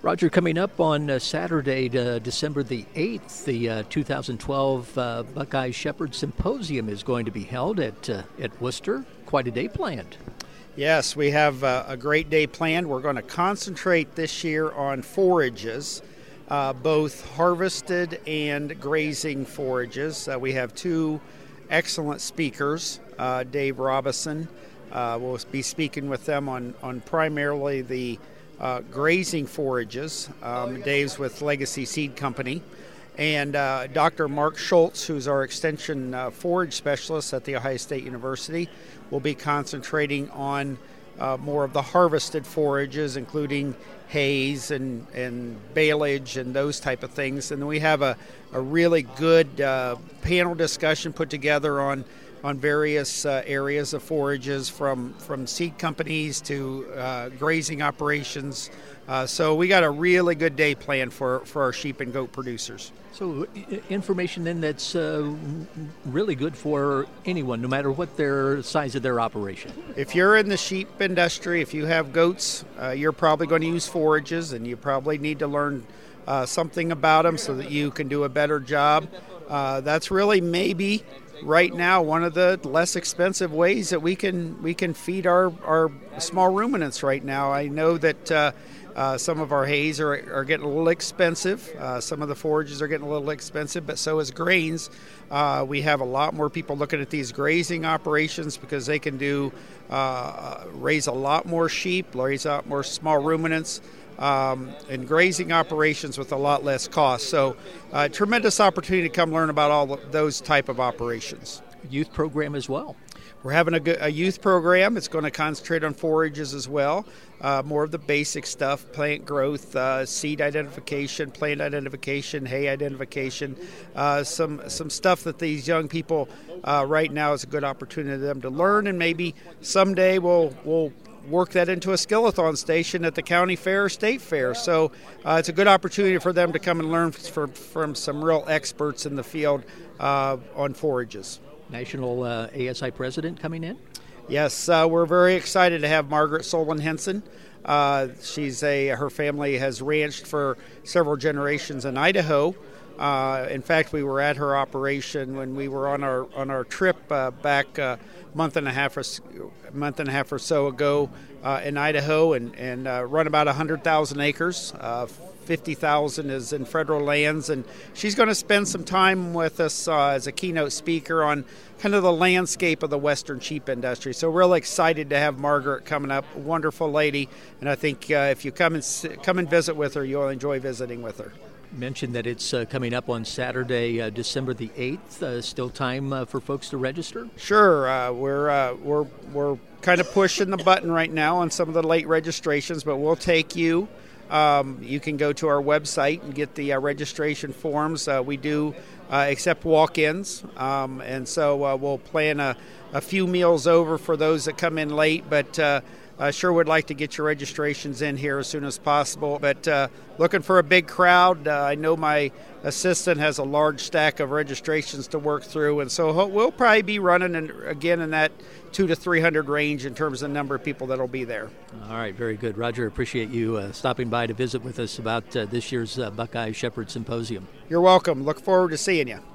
Roger, coming up on Saturday, December the 8th, the 2012 Buckeye Shepherd Symposium is going to be held at Worcester. Quite a day planned. Yes, we have a great day planned. We're going to concentrate this year on forages, both harvested and grazing forages. We have two excellent speakers, Dave Robison. We'll be speaking with them on primarily the grazing forages. Dave's with Legacy Seed Company. And Dr. Mark Schultz, who's our extension forage specialist at The Ohio State University, will be concentrating on more of the harvested forages, including hays and baleage and those type of things. And then we have a really good panel discussion put together on various areas of forages, from seed companies to grazing operations. So we got a really good day planned for our sheep and goat producers. So information then that's really good for anyone, no matter what their size of their operation. If you're in the sheep industry, if you have goats, you're probably going to use forages, and you probably need to learn something about them so that you can do a better job. That's really maybe right now one of the less expensive ways that we can feed our small ruminants right now. I know that some of our hays are getting a little expensive. Some of the forages are getting a little expensive, but so is grains. We have a lot more people looking at these grazing operations because they can raise a lot more sheep, raise a lot more small ruminants, and grazing operations with a lot less cost. So tremendous opportunity to come learn about all those type of operations. Youth program as well. We're having a youth program. It's going to concentrate on forages as well, more of the basic stuff, plant growth, seed identification, plant identification, hay identification, some stuff that these young people right now is a good opportunity for them to learn, and maybe someday we'll work that into a skillathon station at the county fair or state fair. So it's a good opportunity for them to come and learn from some real experts in the field on forages. National ASI president coming in? Yes, we're very excited to have Margaret Solon Henson. Her family has ranched for several generations in Idaho. In fact, we were at her operation when we were on our trip back a month and a half or so ago in Idaho, and run about 100,000 acres. 50,000 is in federal lands, and she's going to spend some time with us as a keynote speaker on kind of the landscape of the western sheep industry. So we're really excited to have Margaret coming up. Wonderful lady, and I think if you come and visit with her, you'll enjoy visiting with her. Mentioned that it's coming up on Saturday, December the 8th. Still time for folks to register? Sure. We're kind of pushing the button right now on some of the late registrations, but we'll take you. You can go to our website and get the registration forms. We do accept walk-ins, and so we'll plan a few meals over for those that come in late, but sure would like to get your registrations in here as soon as possible. But looking for a big crowd. I know my assistant has a large stack of registrations to work through, and so we'll probably be running again in that 200 to 300 range in terms of the number of people that'll be there. All right, very good. Roger, appreciate you stopping by to visit with us about this year's Buckeye Shepherd Symposium. You're welcome. Look forward to seeing you.